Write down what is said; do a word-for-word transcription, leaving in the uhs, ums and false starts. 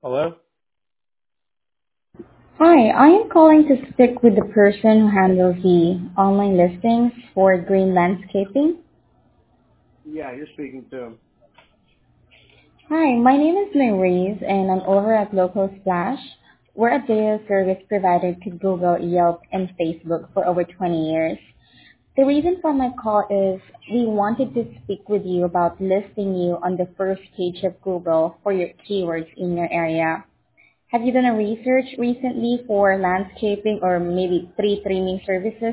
Hello? Hi, I am calling to speak with the person who handles the online listings for green landscaping. Yeah, you're speaking to him. Hi, my name is Maurice and I'm over at Local Splash. We're a data service provider to Google, Yelp, and Facebook for over twenty years. The reason for my call is we wanted to speak with you about listing you on the first page of Google for your keywords in your area. Have you done a research recently for landscaping or maybe tree trimming services?